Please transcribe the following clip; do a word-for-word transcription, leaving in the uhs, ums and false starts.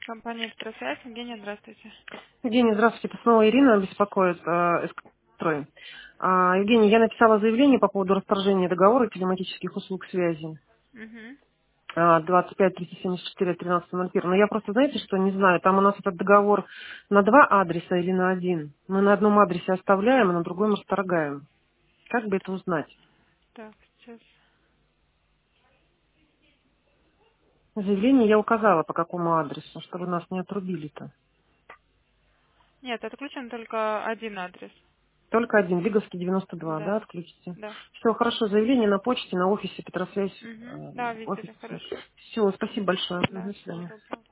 Компания «Электросвязь». Евгения, здравствуйте. Евгений, здравствуйте. Это снова Ирина беспокоит. э, «Эскатрой». А, Евгений, я написала заявление по поводу расторжения договора телематических услуг связи. Угу. а, двадцать пять триста семьдесят четыре тринадцать ноль один. Но я просто, знаете, что не знаю, там у нас этот договор на два адреса или на один. Мы на одном адресе оставляем, а на другом расторгаем. Как бы это узнать? Так, сейчас. Заявление я указала, по какому адресу, чтобы нас не отрубили-то. Нет, отключен только один адрес. Только один, Лиговский девяносто два, да, Да, отключите. да. Все, хорошо, заявление на почте, на офисе Петросвязь, Угу. э, Да, офис. видели, хорошо. Все, спасибо большое. Мгм, Да, до всего свидания. доброго.